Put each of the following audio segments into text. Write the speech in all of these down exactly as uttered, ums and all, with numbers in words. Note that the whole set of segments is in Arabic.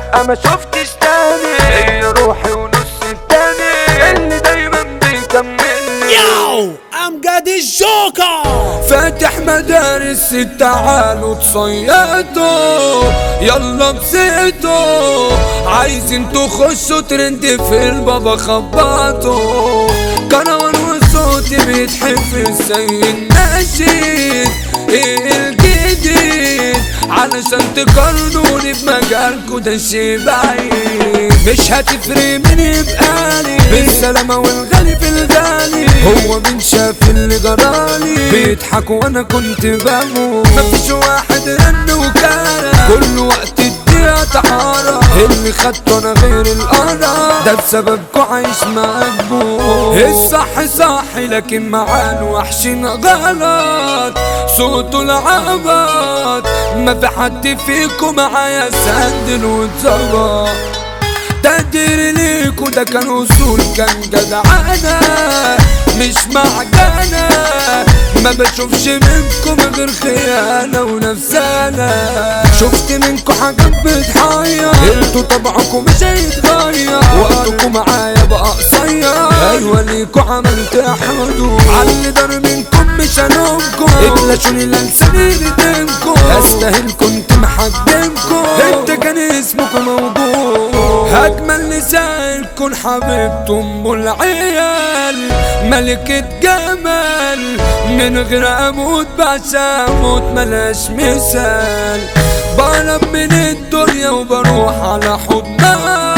لا ما شفتش تاني، هي روحي ونص التاني اللي دايما بيكملني. ياو امجد الجوكر فاتح مدارس تعالوا تصيطوا يلا بسيطوا، عايزين تخشوا ترند في البابا خبطوا، كروان وصوتي بيتحفظ زي النشيد. ايه الجديد علشان تقارنوني بمجالكوا ده شي بعيد، مش هتفرق مين يبقالي بالسلامة والغالي في الغالي، هو مين شاف اللي جرالي بيضحك وانا كنت بموت، مفيش واحد رن وكارة كل وقت الدنيا تعارة، اللي خدته انا غير القرا ده بسببكوا عايش مقبول. الصح صح لكن مع الوحشين غلط، صوته العبط ما في حد فيكم معايا سندل واتظبط، تقدير ليكوا ده كان وصول كان جدعانة مش معجنة، ما بشوفش منكم غير خيانة ونفسانة، شفت منكم حاجات بتحير انتوا طبعكم مش هيتغير، وقتكم معايا بقى قصير، ايوه ليكوا عملت حدود، عاللي دار منكم مش هنومكم، اتلاشوني للساني ندمكم، استاهل كنت محجمكم، انت كان اسمك موجود، اجمل نساء الكون حبيبته ام العيال، ملكة جمال من غير اموت بعشا اموت ملاش مثال، بهرب من الدنيا وبروح على حضنها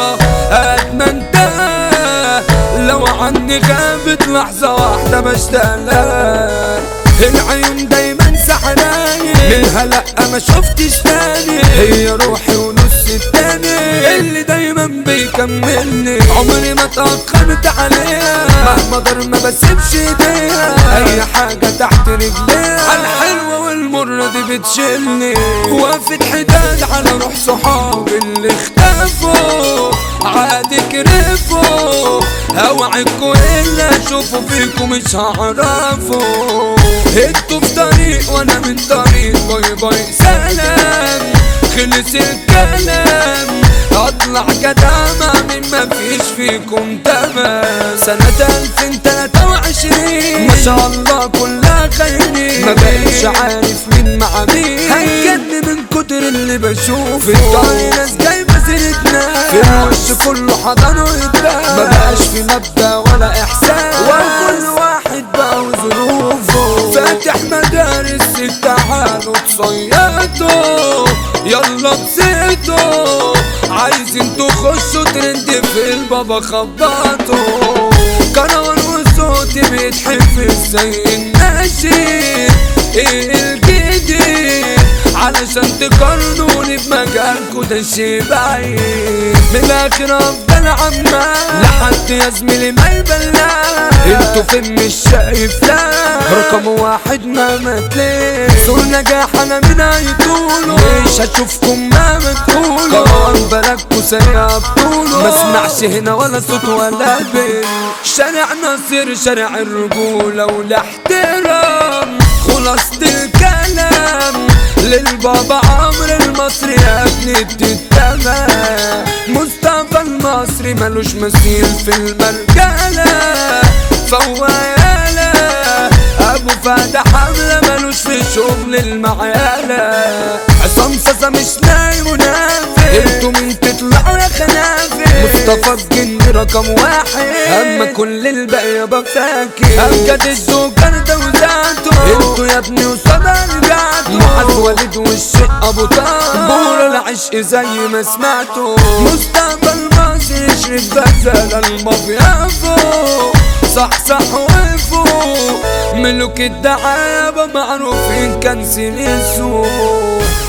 اتمنتها، لو عني غابت لحظة واحدة بشتغلها، العيون دايما سحراني منها لا ما شفتش تاني، هي روحي ونص التاني اللي دايما بيكملني، عمري ما اتأخرت عليها مهما ضر ما بسيبش ايديها، اي حاجة تحت رجليها الحلوة والمرة دي بتشيلني، وقفت حداد على روح صحابي اللي اختفوا عادي كرفوا، اوعدكوا اللي اشوفه فيكم مش هعرفوا، انتوا في طريق وانا من طريق، باي باي سلام خلص الكلام، اطلع جدامة من ما فيش فيكم تمام، سنة الفين تلاتة وعشرين ما شاء الله كلها خيرين، ما بقتش عارف مين مع مين، هتجن من كتر اللي بشوفه، في الطريق ناس جايبة سيرتنا، في الوش كله حضن ويتباع، ما بقاش في مبدأ ولا احساس، وكل واحد بقى وظروفه، فاتح مدارس تعالوا تصيطوا يلا بسيطوا، عايزين تخشوا ترند في البابا خبطوا، كروان وصوتي بيتحفظ زي النشيد. ايه الجديد علشان تقارنوني بمجالكوا ده شي بعيد، من الاخر افضل عمال لحد يا زميلي ما يبلع، انتوا فين مش شايف لا رقم واحد مهما تلاقي، سوق نجاح انا من هيطولوا، مش هشوفكم مهما تقولوا، كروان بلدكوا سريع بطولوا، ما اسمعش هنا ولا صوت ولا بين، شارع ناصر شارع الرجولة والاحترام، خلاصة الكلام للبابا عمرو المصري يا ابني بتتمام، مصطفى المصري ملوش مثيل في المرجلة، فوايالة ابو فهد حملة ملوش في شغل المعيالة، عصام صاصا مش نايم ونافق، انتوا مين تطلعوا يا خنافق، مصطفى الجندي رقم واحد، اما كل الباقي يابا فاكر، امجد الجوكر ده وذاته، انتوا يا ابني وصدى رجعتوا، معاذ وليد والشيخ ابو طه، بور العشق زي ما سمعتوا، مصطفى المصري شريف غزال المافيا فوق، صح صح وفوق، ملوك الدعابة معروفين كنسين السوق.